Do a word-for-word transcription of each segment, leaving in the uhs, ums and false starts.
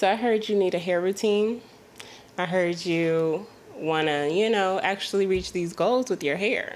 So I heard you need a hair routine. I heard you want to, you know, actually reach these goals with your hair.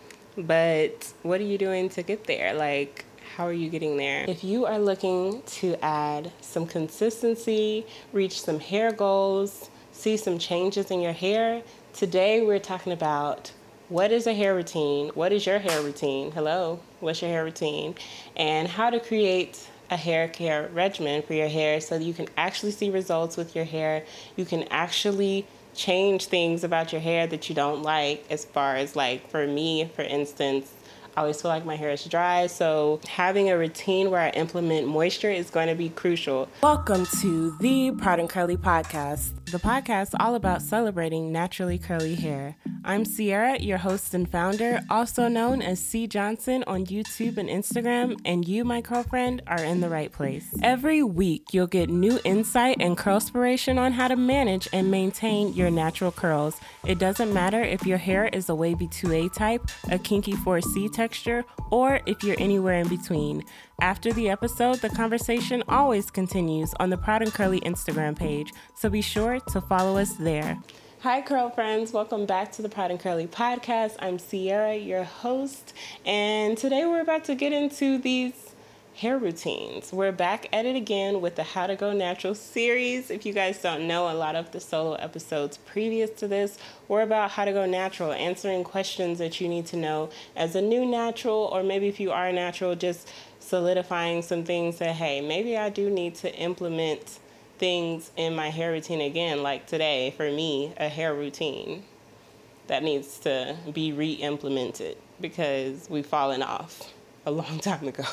But what are you doing to get there? Like, how are you getting there? If you are looking to add some consistency, reach some hair goals, see some changes in your hair, today we're talking about what is a hair routine? What is your hair routine? Hello, what's your hair routine? And how to create a hair care regimen for your hair so that you can actually see results with your hair. You can actually change things about your hair that you don't like, as far as, like, for me, for instance, I always feel like my hair is dry, so having a routine where I implement moisture is going to be crucial. Welcome to the Proud and Curly Podcast, the podcast all about celebrating naturally curly hair. I'm Sierra, your host and founder, also known as C Johnson on YouTube and Instagram, and you, my girlfriend, are in the right place. Every week, you'll get new insight and curlspiration on how to manage and maintain your natural curls. It doesn't matter if your hair is a wavy two A type, a kinky four C type, texture, or if you're anywhere in between. After the episode, the conversation always continues on the Proud and Curly Instagram page, so be sure to follow us there. Hi, curl friends. Welcome back to the Proud and Curly Podcast. I'm Sierra, your host, and today we're about to get into these hair routines. We're back at it again with the How to Go Natural series. If you guys don't know, a lot of the solo episodes previous to this were about how to go natural, answering questions that you need to know as a new natural, or maybe if you are natural, just solidifying some things that, hey, maybe I do need to implement things in my hair routine again, like today, for me, a hair routine that needs to be re-implemented because we've fallen off a long time ago.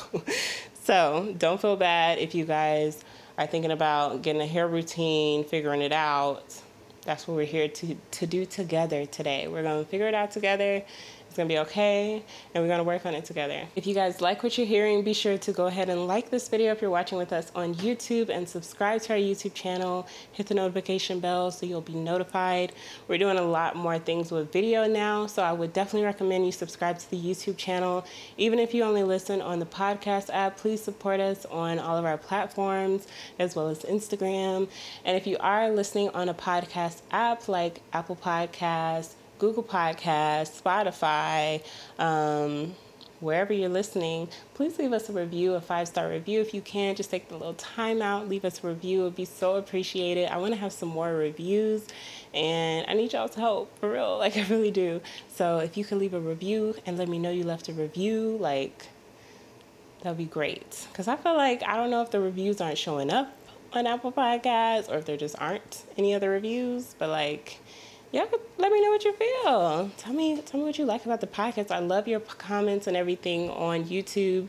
So don't feel bad if you guys are thinking about getting a hair routine, figuring it out. That's what we're here to, to do together today. We're going to figure it out together. It's going to be okay, and we're going to work on it together. If you guys like what you're hearing, be sure to go ahead and like this video if you're watching with us on YouTube, and subscribe to our YouTube channel. Hit the notification bell so you'll be notified. We're doing a lot more things with video now, so I would definitely recommend you subscribe to the YouTube channel. Even if you only listen on the podcast app, please support us on all of our platforms, as well as Instagram. And if you are listening on a podcast app like Apple Podcasts, Google Podcasts, Spotify, um, wherever you're listening, please leave us a review, a five-star review if you can. Just take the little time out, leave us a review. It would be so appreciated. I want to have some more reviews, and I need y'all's help, for real. Like, I really do. So if you could leave a review and let me know you left a review, like, that would be great. Because I feel like, I don't know if the reviews aren't showing up on Apple Podcasts or if there just aren't any other reviews, but, like, yeah, let me know what you feel. Tell me, tell me what you like about the podcast. I love your comments and everything on YouTube.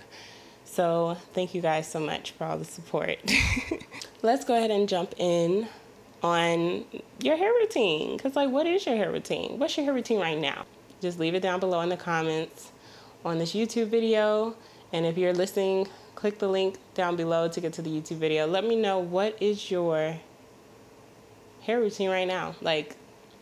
So thank you guys so much for all the support. Let's go ahead and jump in on your hair routine. Because, like, what is your hair routine? What's your hair routine right now? Just leave it down below in the comments on this YouTube video. And if you're listening, click the link down below to get to the YouTube video. Let me know, what is your hair routine right now? Like,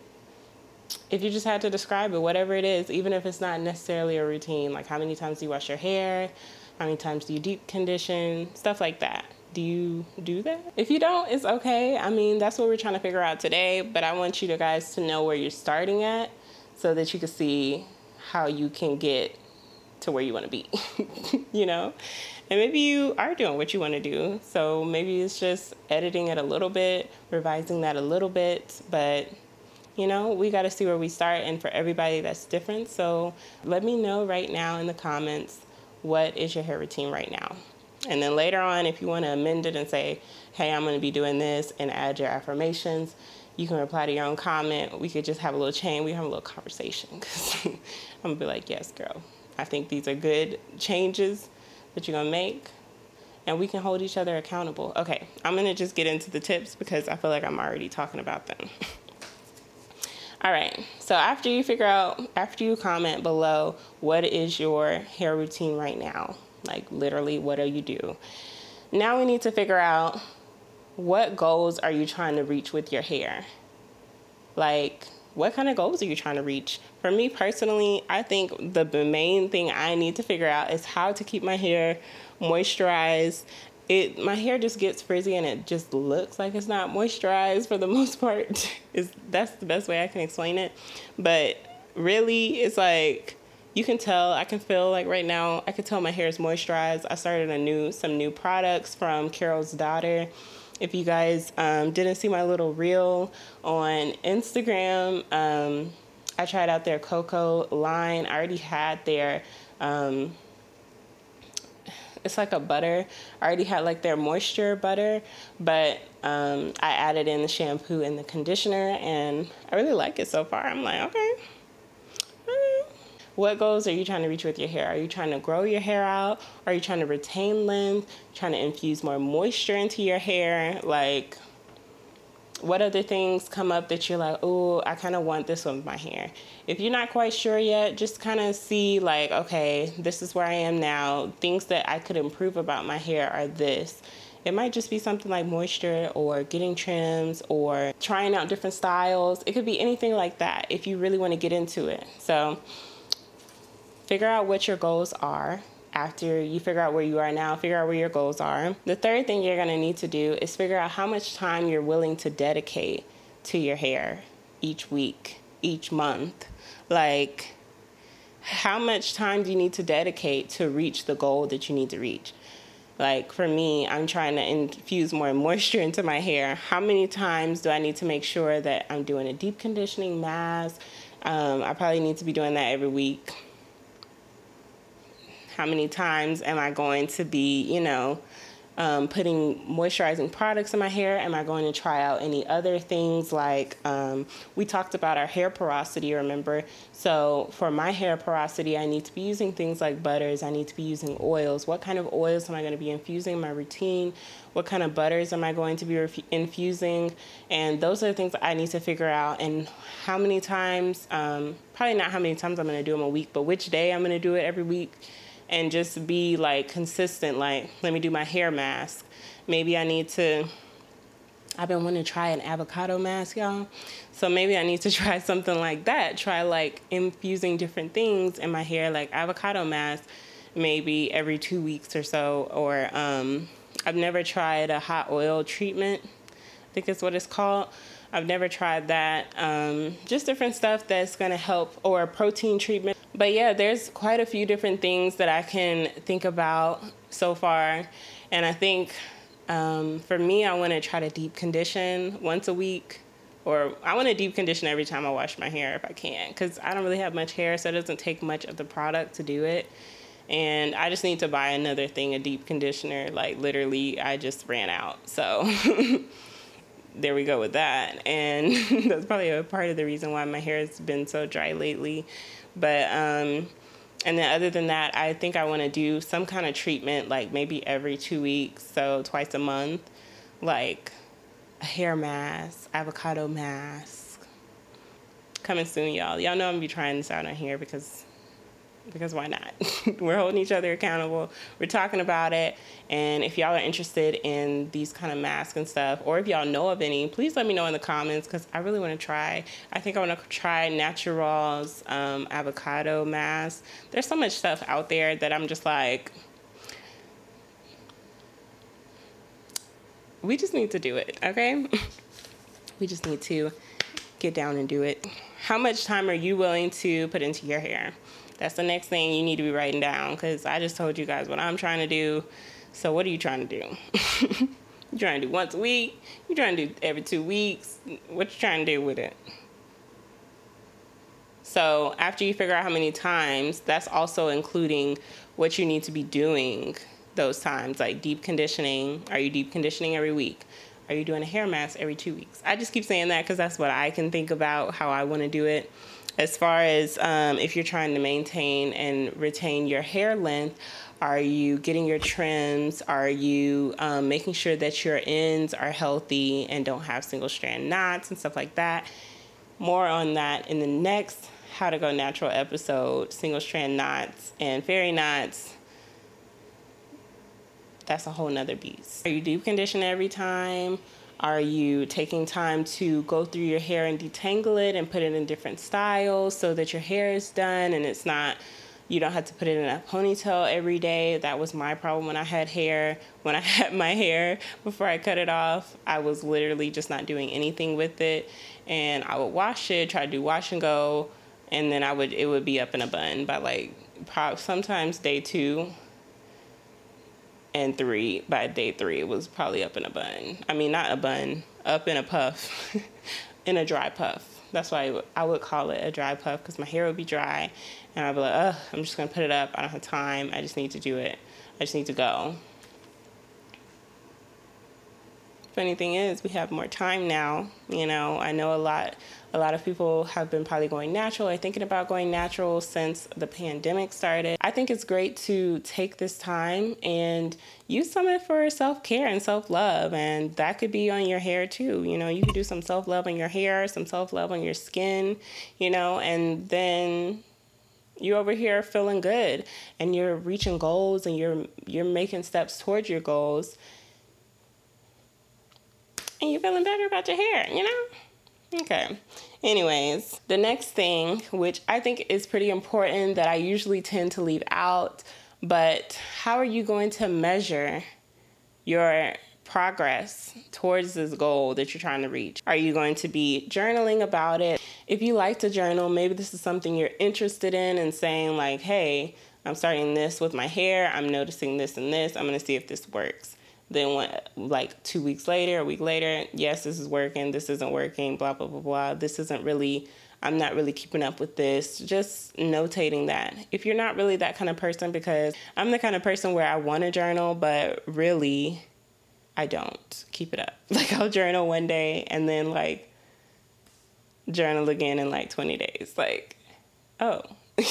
if you just had to describe it, whatever it is, even if it's not necessarily a routine, like how many times do you wash your hair? How many times do you deep condition? Stuff like that. Do you do that? If you don't, it's okay. I mean, that's what we're trying to figure out today, but I want you to guys to know where you're starting at so that you can see how you can get to where you want to be, you know? And maybe you are doing what you want to do. So maybe it's just editing it a little bit, revising that a little bit, but you know, we got to see where we start, and for everybody that's different. So let me know right now in the comments, what is your hair routine right now? And then later on, if you want to amend it and say, hey, I'm going to be doing this, and add your affirmations, you can reply to your own comment. We could just have a little chain. We have a little conversation. Cause I'm going to be like, yes, girl, I think these are good changes that you're going to make, and we can hold each other accountable. Okay, I'm going to just get into the tips because I feel like I'm already talking about them. All right, so after you figure out, after you comment below, what is your hair routine right now? Like, literally, what do you do? Now we need to figure out, what goals are you trying to reach with your hair? Like, what kind of goals are you trying to reach? For me personally, I think the main thing I need to figure out is how to keep my hair moisturized it my hair just gets frizzy and it just looks like it's not moisturized for the most part. Is that's the best way I can explain it. But really, it's like you can tell, I can feel like right now, I can tell my hair is moisturized. I started a new some new products from Carol's Daughter. If you guys um, didn't see my little reel on Instagram, um, I tried out their cocoa line. I already had their, um, it's like a butter. I already had like their moisture butter, but um, I added in the shampoo and the conditioner, and I really like it so far. I'm like, okay. What goals are you trying to reach with your hair? Are you trying to grow your hair out? Are you trying to retain length? Trying to infuse more moisture into your hair? Like, what other things come up that you're like, oh, I kind of want this one with my hair? If you're not quite sure yet, just kind of see like, okay, this is where I am now. Things that I could improve about my hair are this. It might just be something like moisture or getting trims or trying out different styles. It could be anything like that if you really want to get into it. So figure out what your goals are. After you figure out where you are now, figure out where your goals are. The third thing you're going to need to do is figure out how much time you're willing to dedicate to your hair each week, each month. Like, how much time do you need to dedicate to reach the goal that you need to reach? Like, for me, I'm trying to infuse more moisture into my hair. How many times do I need to make sure that I'm doing a deep conditioning mask? Um, I probably need to be doing that every week. How many times am I going to be, you know, um, putting moisturizing products in my hair? Am I going to try out any other things like um, we talked about our hair porosity, remember? So for my hair porosity, I need to be using things like butters. I need to be using oils. What kind of oils am I going to be infusing in my routine? What kind of butters am I going to be ref- infusing? And those are the things I need to figure out. And how many times, um, probably not how many times I'm going to do them a week, but which day I'm going to do it every week. And just be like consistent, like, let me do my hair mask. Maybe I need to, I've been wanting to try an avocado mask, y'all. So maybe I need to try something like that. Try like infusing different things in my hair, like avocado mask, maybe every two weeks or so. Or um, I've never tried a hot oil treatment, I think is what it's called. I've never tried that. Um, just different stuff that's going to help, or a protein treatment. But yeah, there's quite a few different things that I can think about so far. And I think um, for me, I want to try to deep condition once a week. Or I want to deep condition every time I wash my hair if I can. Because I don't really have much hair, so it doesn't take much of the product to do it. And I just need to buy another thing, a deep conditioner. Like literally, I just ran out. So there we go with that. And that's probably a part of the reason why my hair has been so dry lately. But, um, and then other than that, I think I want to do some kind of treatment, like maybe every two weeks, so twice a month, like a hair mask, avocado mask. Coming soon, y'all. Y'all know I'm going to be trying this out on here because because why not? We're holding each other accountable. We're talking about it. And if y'all are interested in these kind of masks and stuff, or if y'all know of any, please let me know in the comments because I really want to try. I think I want to try Natural's um, avocado mask. There's so much stuff out there that I'm just like, we just need to do it, okay? We just need to get down and do it. How much time are you willing to put into your hair? That's the next thing you need to be writing down, because I just told you guys what I'm trying to do. So what are you trying to do? You trying to do once a week? You trying to do every two weeks? What you trying to do with it? So after you figure out how many times, that's also including what you need to be doing those times, like deep conditioning. Are you deep conditioning every week? Are you doing a hair mask every two weeks? I just keep saying that because that's what I can think about, how I want to do it. As far as um, if you're trying to maintain and retain your hair length, are you getting your trims? Are you um, making sure that your ends are healthy and don't have single strand knots and stuff like that? More on that in the next How to Go Natural episode, single strand knots and fairy knots. That's a whole nother beast. Are you deep conditioning every time? Are you taking time to go through your hair and detangle it and put it in different styles so that your hair is done and it's not, You don't have to put it in a ponytail every day. That was my problem when I had hair. When I had my hair before I cut it off, I was literally just not doing anything with it. And I would wash it, try to do wash and go, and then I would it would be up in a bun by like probably sometimes day two and three. By day three, it was probably up in a bun. I mean, not a bun, up in a puff, in a dry puff. That's why I would, I would call it a dry puff, because my hair would be dry, and I'd be like, ugh, I'm just gonna put it up. I don't have time. I just need to do it. I just need to go. Funny thing is, we have more time now. You know, I know a lot, a lot of people have been probably going natural or thinking about going natural since the pandemic started. I think it's great to take this time and use some of it for self-care and self-love. And that could be on your hair too. You know, you can do some self-love on your hair, some self-love on your skin, you know, and then you're over here feeling good and you're reaching goals and you're, you're making steps towards your goals. And you're feeling better about your hair, you know? Okay. Anyways, the next thing, which I think is pretty important that I usually tend to leave out, but how are you going to measure your progress towards this goal that you're trying to reach? Are you going to be journaling about it? If you like to journal, maybe this is something you're interested in and saying like, hey, I'm starting this with my hair. I'm noticing this and this. I'm going to see if this works. Then when, like two weeks later, a week later, yes, this is working, this isn't working, blah, blah, blah, blah. This isn't really, I'm not really keeping up with this. Just notating that. If you're not really that kind of person, because I'm the kind of person where I want to journal, but really, I don't keep it up. Like I'll journal one day and then like journal again in like twenty days. Like, oh,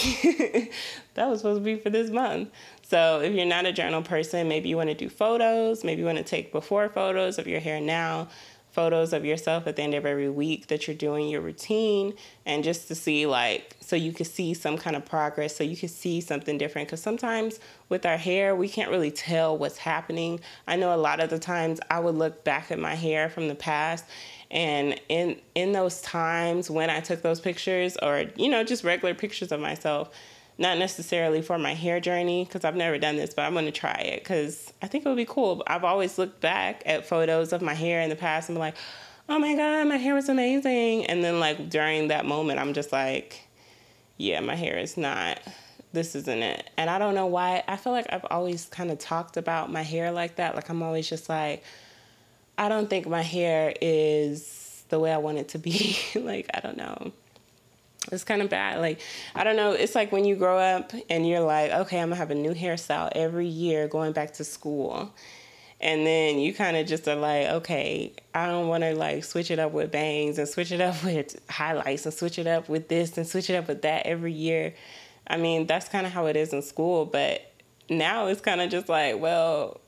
that was supposed to be for this month. So if you're not a journal person, maybe you want to do photos. Maybe you want to take before photos of your hair now, photos of yourself at the end of every week that you're doing your routine, and just to see like, so you can see some kind of progress, so you can see something different. Because sometimes with our hair, we can't really tell what's happening. I know a lot of the times I would look back at my hair from the past, and in in those times when I took those pictures, or, you know, just regular pictures of myself, not necessarily for my hair journey, because I've never done this, but I'm going to try it because I think it would be cool. I've always looked back at photos of my hair in the past and been like, oh my God, my hair was amazing. And then like during that moment, I'm just like, yeah, my hair is not, this isn't it. And I don't know why. I feel like I've always kind of talked about my hair like that. Like I'm always just like, I don't think my hair is the way I want it to be. Like, I don't know. It's kind of bad. Like, I don't know. It's like when you grow up and you're like, okay, I'm going to have a new hairstyle every year going back to school. And then you kind of just are like, okay, I don't want to like switch it up with bangs and switch it up with highlights and switch it up with this and switch it up with that every year. I mean, that's kind of how it is in school. But now it's kind of just like, well,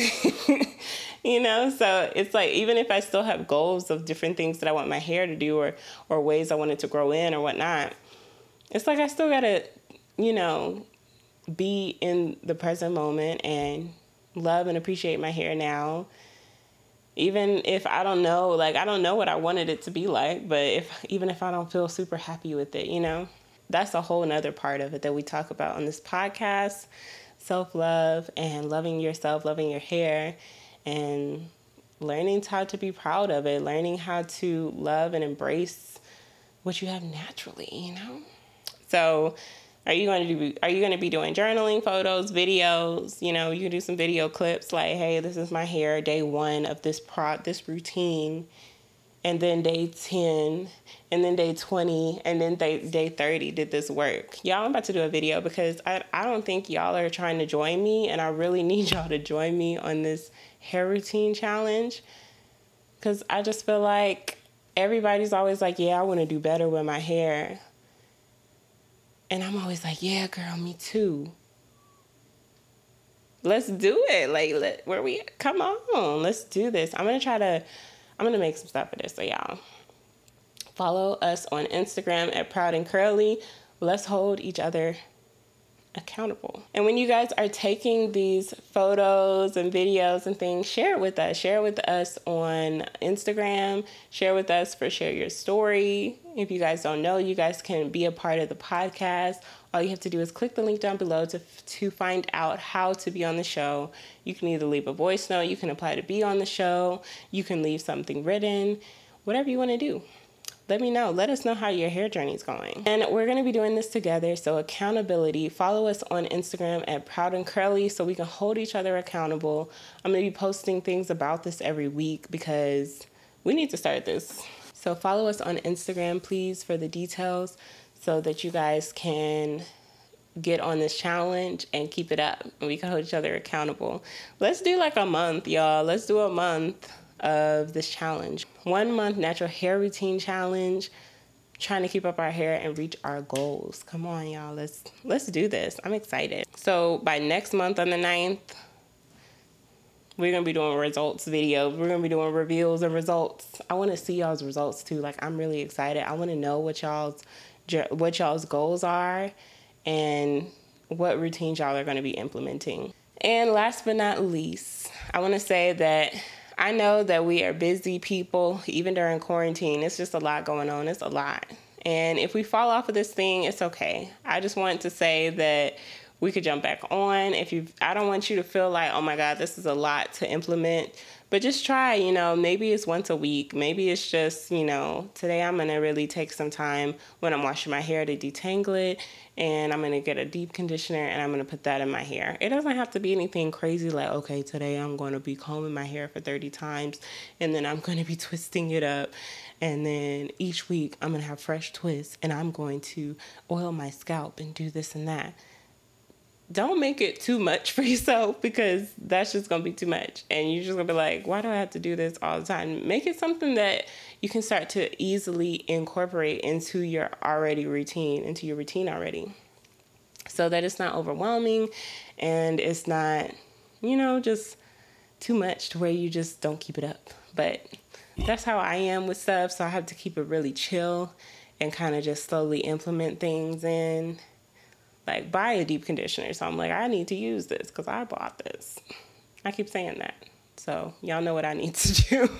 you know, so it's like, even if I still have goals of different things that I want my hair to do, or, or ways I want it to grow in or whatnot, it's like, I still got to, you know, be in the present moment and love and appreciate my hair now. Even if I don't know, like, I don't know what I wanted it to be like, but if, even if I don't feel super happy with it, you know, that's a whole nother part of it that we talk about on this podcast. Self-love and loving yourself, loving your hair, and learning how to be proud of it, learning how to love and embrace what you have naturally, you know? So are you going to do, are you going to be doing journaling, photos, videos? You know, you can do some video clips like, hey, this is my hair, day one of this pro, this routine. And then day ten, and then day twenty, and then day, day thirty did this work. Y'all, I'm about to do a video because I, I don't think y'all are trying to join me, and I really need y'all to join me on this hair routine challenge, because I just feel like everybody's always like, yeah, I want to do better with my hair. And I'm always like, yeah, girl, me too. Let's do it. Like, let, where we, come on, let's do this. I'm going to try to, I'm going to make some stuff for this. So y'all follow us on Instagram at Proud and Curly. Let's hold each other accountable. And when you guys are taking these photos and videos and things, share it with us. Share it with us on Instagram. Share with us for Share Your Story. If you guys don't know, you guys can be a part of the podcast. All you have to do is click the link down below to to find out how to be on the show. You can either leave a voice note, you can apply to be on the show, you can leave something written, whatever you want to do. Let me know. Let us know how your hair journey is going. And we're going to be doing this together. So accountability. Follow us on Instagram at Proud and Curly so we can hold each other accountable. I'm going to be posting things about this every week because we need to start this. So follow us on Instagram, please, for the details so that you guys can get on this challenge and keep it up. And we can hold each other accountable. Let's do like a month, y'all. Let's do a month of this challenge. One month natural hair routine challenge, trying to keep up our hair and reach our goals. Come on, y'all. Let's let's do this. I'm excited. So by next month on the ninth, we're going to be doing results videos. We're going to be doing reveals of results. I want to see y'all's results too. Like, I'm really excited. I want to know what y'all's what y'all's goals are and what routines y'all are going to be implementing. And last but not least, I want to say that I know that we are busy people, even during quarantine. It's just a lot going on. It's a lot. And if we fall off of this thing, it's okay. I just want to say that we could jump back on. If you, I don't want you to feel like, oh my God, this is a lot to implement. But just try, you know, maybe it's once a week. Maybe it's just, you know, today I'm going to really take some time when I'm washing my hair to detangle it. And I'm going to get a deep conditioner and I'm going to put that in my hair. It doesn't have to be anything crazy like, okay, today I'm going to be combing my hair for thirty times. And then I'm going to be twisting it up. And then each week I'm going to have fresh twists. And I'm going to oil my scalp and do this and that. Don't make it too much for yourself because that's just going to be too much. And you're just going to be like, why do I have to do this all the time? Make it something that you can start to easily incorporate into your already routine, into your routine already. So that it's not overwhelming and it's not, you know, just too much to where you just don't keep it up. But that's how I am with stuff. So I have to keep it really chill and kind of just slowly implement things in. Like, buy a deep conditioner. So I'm like, I need to use this because I bought this. I keep saying that. So y'all know what I need to do.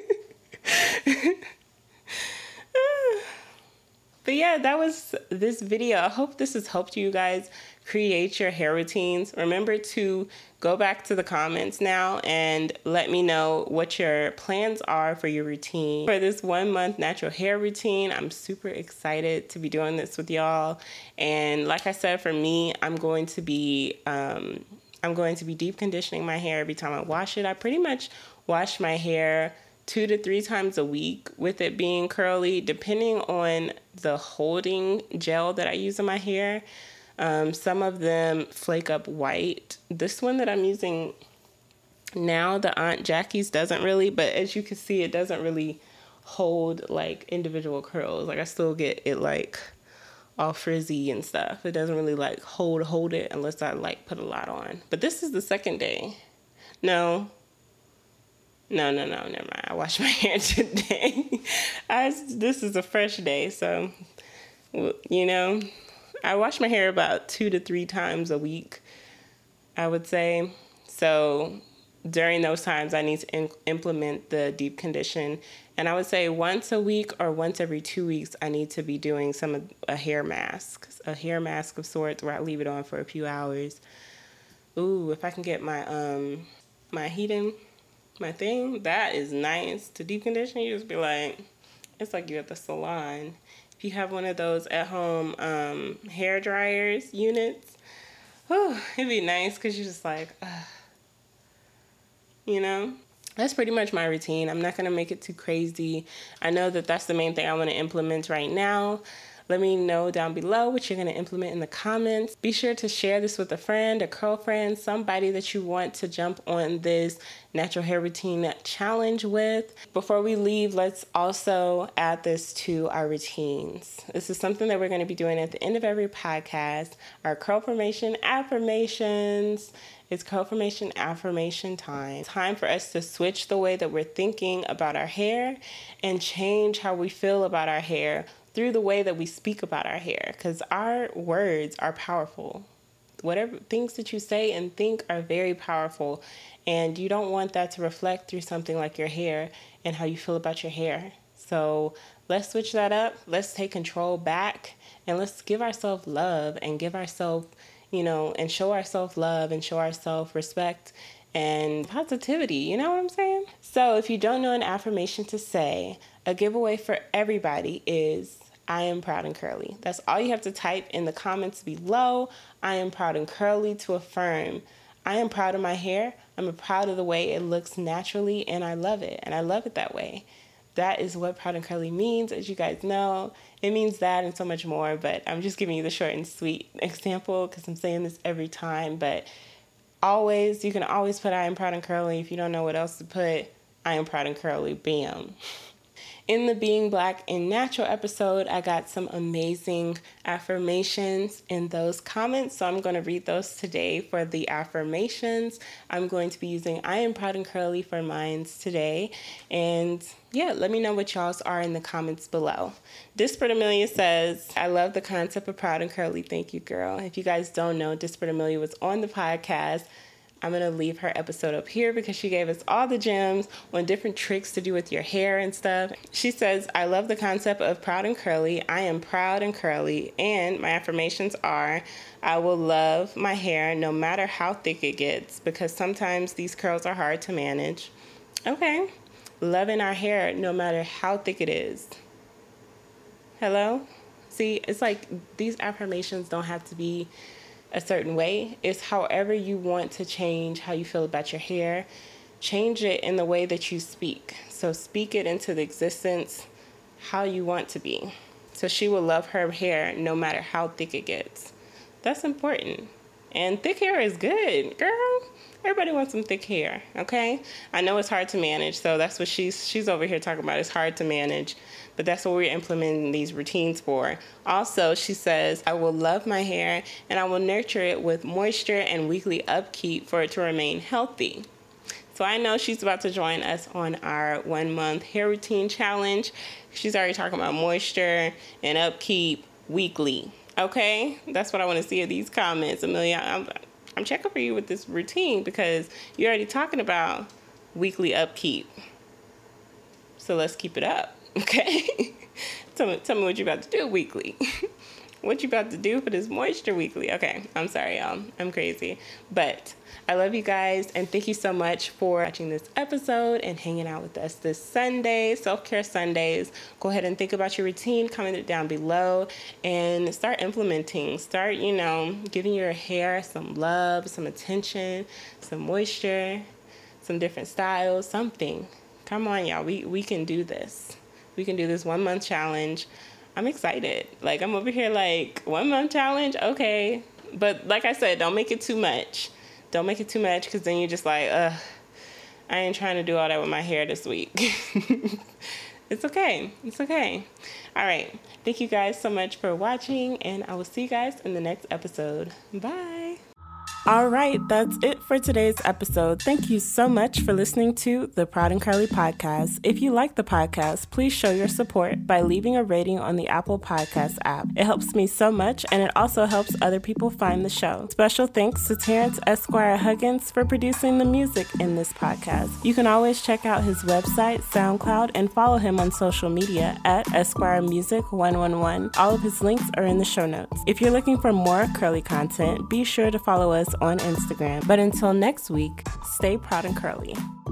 But yeah, that was this video. I hope this has helped you guys create your hair routines. Remember to go back to the comments now and let me know what your plans are for your routine. For this one month natural hair routine, I'm super excited to be doing this with y'all. And like I said, for me, I'm going to be, um, I'm going to be deep conditioning my hair every time I wash it. I pretty much wash my hair two to three times a week with it being curly, depending on the holding gel that I use in my hair. Um, some of them flake up white. This one that I'm using now, the Aunt Jackie's, doesn't really, but as you can see, it doesn't really hold like individual curls. Like I still get it like all frizzy and stuff. It doesn't really like hold, hold it unless I like put a lot on. But this is the second day. No. No, no, no, never mind. I washed my hair today. I, this is a fresh day, so, you know, I wash my hair about two to three times a week, I would say. So during those times, I need to in- implement the deep condition. And I would say once a week or once every two weeks, I need to be doing some of a hair mask, a hair mask of sorts where I leave it on for a few hours. Ooh, if I can get my um my heating. My thing, that is nice to deep condition. You just be like, it's like you're at the salon. If you have one of those at home um, hair dryers units, whew, it'd be nice because you're just like, uh, you know. That's pretty much my routine. I'm not going to make it too crazy. I know that that's the main thing I want to implement right now. Let me know down below what you're going to implement in the comments. Be sure to share this with a friend, a girlfriend, somebody that you want to jump on this natural hair routine challenge with. Before we leave, let's also add this to our routines. This is something that we're going to be doing at the end of every podcast. Our curl formation affirmations. It's curl formation affirmation time. Time for us to switch the way that we're thinking about our hair and change how we feel about our hair through the way that we speak about our hair, because our words are powerful. whatever things that you say and think are very powerful. And you don't want that to reflect through something like your hair and how you feel about your hair. So let's switch that up. Let's take control back and let's give ourselves love and give ourselves, you know, and show ourselves love and show ourselves respect and positivity. You know what I'm saying? So if you don't know an affirmation to say, a giveaway for everybody is I am proud and curly. That's all you have to type in the comments below. I am proud and curly to affirm. I am proud of my hair. I'm proud of the way it looks naturally and I love it. And I love it that way. That is what proud and curly means, as you guys know. It means that and so much more, but I'm just giving you the short and sweet example because I'm saying this every time. But always, you can always put I am proud and curly. If you don't know what else to put, I am proud and curly. Bam. In the Being Black and Natural episode, I got some amazing affirmations in those comments. So I'm going to read those today for the affirmations. I'm going to be using I am proud and curly for mines today. And yeah, let me know what y'all's are in the comments below. Disparate Amelia says, I love the concept of proud and curly. Thank you, girl. If you guys don't know, Disparate Amelia was on the podcast. I'm going to leave her episode up here because she gave us all the gems on different tricks to do with your hair and stuff. She says, I love the concept of proud and curly. I am proud and curly. And my affirmations are, I will love my hair no matter how thick it gets because sometimes these curls are hard to manage. Okay. Loving our hair no matter how thick it is. Hello? See, it's like these affirmations don't have to be a certain way. It's however you want to change how you feel about your hair. Change it in the way that you speak. So speak it into the existence how you want to be. So she will love her hair no matter how thick it gets. That's important. And thick hair is good, girl. Everybody wants some thick hair, okay? I know it's hard to manage, so that's what she's she's over here talking about. It's hard to manage, but that's what we're implementing these routines for. Also, she says, I will love my hair, and I will nurture it with moisture and weekly upkeep for it to remain healthy. So I know she's about to join us on our one-month hair routine challenge. She's already talking about moisture and upkeep weekly, okay? That's what I want to see in these comments. Amelia, I'm, I'm checking for you with this routine because you're already talking about weekly upkeep. So let's keep it up, okay? tell me, tell me what you're about to do weekly. What you about to do for this moisture weekly? Okay, I'm sorry, y'all. I'm crazy. But I love you guys, and thank you so much for watching this episode and hanging out with us this Sunday, Self-Care Sundays. Go ahead and think about your routine, comment it down below, and start implementing. Start, you know, giving your hair some love, some attention, some moisture, some different styles, something. Come on, y'all. We, we can do this. We can do this one-month challenge. I'm excited. Like, I'm over here like, one month challenge? Okay. But like I said, don't make it too much. Don't make it too much because then you're just like, ugh, I ain't trying to do all that with my hair this week. It's okay. It's okay. All right. Thank you guys so much for watching, and I will see you guys in the next episode. Bye. All right, that's it for today's episode. Thank you so much for listening to the Proud and Curly podcast. If you like the podcast, please show your support by leaving a rating on the Apple Podcast app. It helps me so much, and it also helps other people find the show. Special thanks to Terrence Esquire Huggins for producing the music in this podcast. You can always check out his website, SoundCloud, and follow him on social media at Esquire Music one one one. All of his links are in the show notes. If you're looking for more curly content, be sure to follow us on Instagram. But until next week, stay proud and curly.